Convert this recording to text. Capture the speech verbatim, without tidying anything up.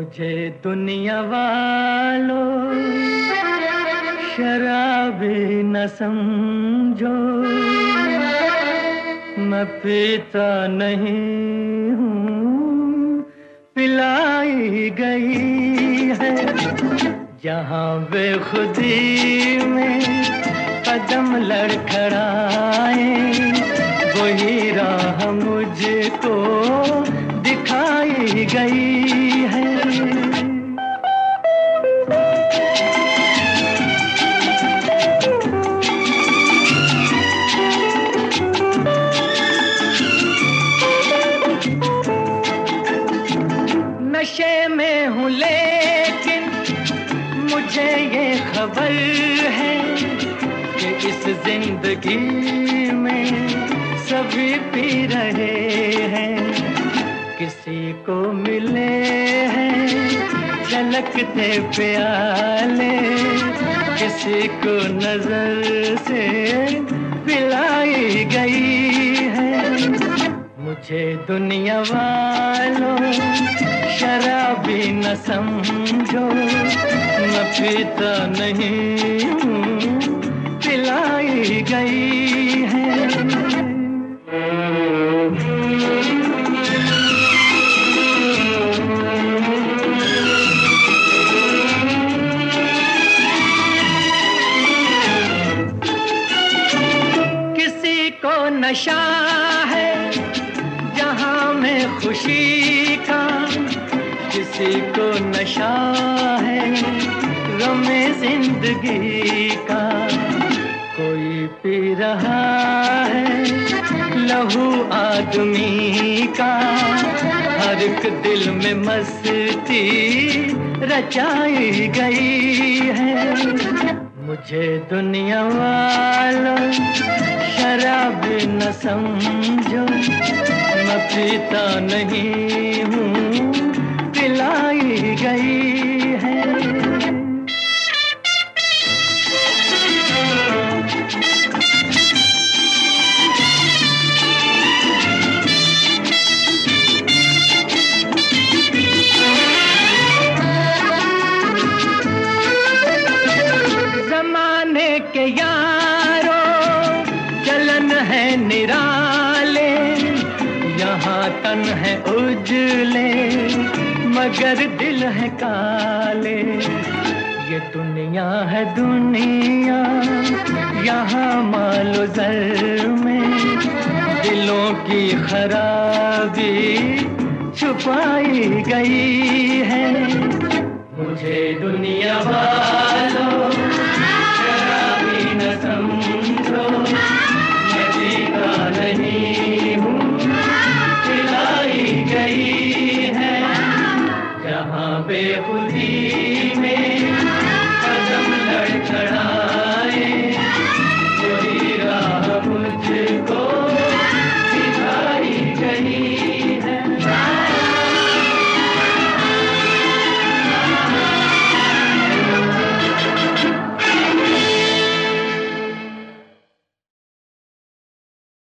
मुझे दुनिया वालों शराबी न समझो, मैं पीता नहीं हूँ, पिलाई गई है। जहाँ बेखुदी में कदम लड़खड़ाए, वही राह मुझको दिखाई गई है। नशे में हूँ लेकिन मुझे ये खबर है कि इस जिंदगी में सभी पी रहे हैं। किसी को मिले हैं झलकते प्याले, किसी को नजर से पिलाई गई है। मुझे दुनिया वालों शराबी न समझो, मैं पीता नहीं हूँ, पिलाई गई है। किसी को नशा है जहाँ में खुशी का, किसी को नशा है गमे जिंदगी का। कोई पी रहा है लहू आदमी का, हर एक दिल में मस्ती रचाई गई है। मुझे दुनिया वालों शराबी न समझो, मैं पीता नहीं हूँ, पिलाई गई है। जमाने के यारों चलन है निराले, यहाँ तन है उजले मगर दिल है काले। ये दुनिया है दुनिया यहाँ मालो ज़र में, दिलों की खराबी छुपाई गई है। मुझे दुनिया वालों शराबी न समझो, मैं पीता नहीं हूँ, पिलाई गई है। जहाँ बेखुदी